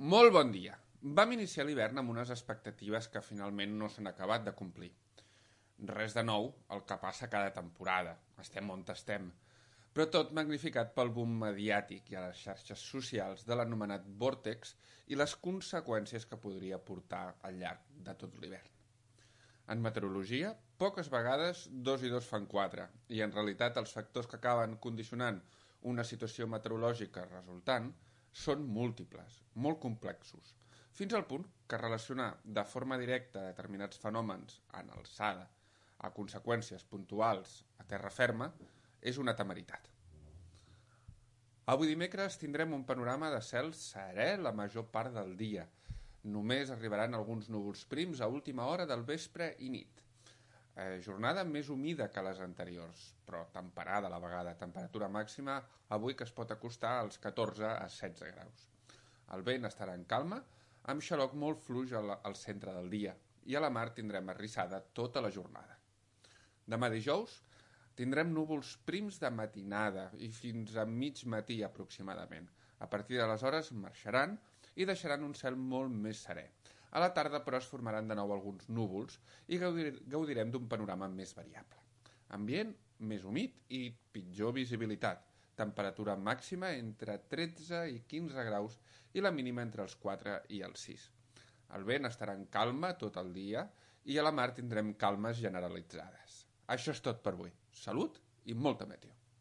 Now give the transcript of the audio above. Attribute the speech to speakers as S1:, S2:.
S1: Molt bon dia. Vam iniciar l'hivern amb unes expectatives que finalment no s'han acabat de complir. Res de nou, el que passa cada temporada. Estem on estem. Però tot magnificat pel boom mediàtic i a les xarxes socials de l'anomenat vòrtex i les conseqüències que podria portar al llarg de tot l'hivern. En meteorologia, poques vegades 2 i 2 fan 4, i en realitat els factors que acaben condicionant una situació meteorològica resultant són múltiples, molt complexos, fins al punt que relacionar de forma directa determinats fenòmens en alçada a conseqüències puntuals a terra ferma és una temeritat. Avui dimecres tindrem un panorama de cel serè la major part del dia. Només arribaran alguns núvols prims a última hora del vespre i nit. Jornada més humida que les anteriors, però temperada a la vegada. Temperatura màxima avui que es pot acostar als 14 a 16 graus. El vent estarà en calma, amb xaloc molt fluix al centre del dia, i a la mar tindrem arrissada tota la jornada. Demà dijous tindrem núvols prims de matinada i fins a mig matí aproximadament. A partir d'aleshores marxaran i deixaran un cel molt més serè. A la tarda, però, es formaran de nou alguns núvols i gaudirem d'un panorama més variable. Ambient més humit i pitjor visibilitat. Temperatura màxima entre 13 i 15 graus i la mínima entre els 4 i els 6. El vent estarà en calma tot el dia i a la mar tindrem calmes generalitzades. Això és tot per avui. Salut i molta meteo.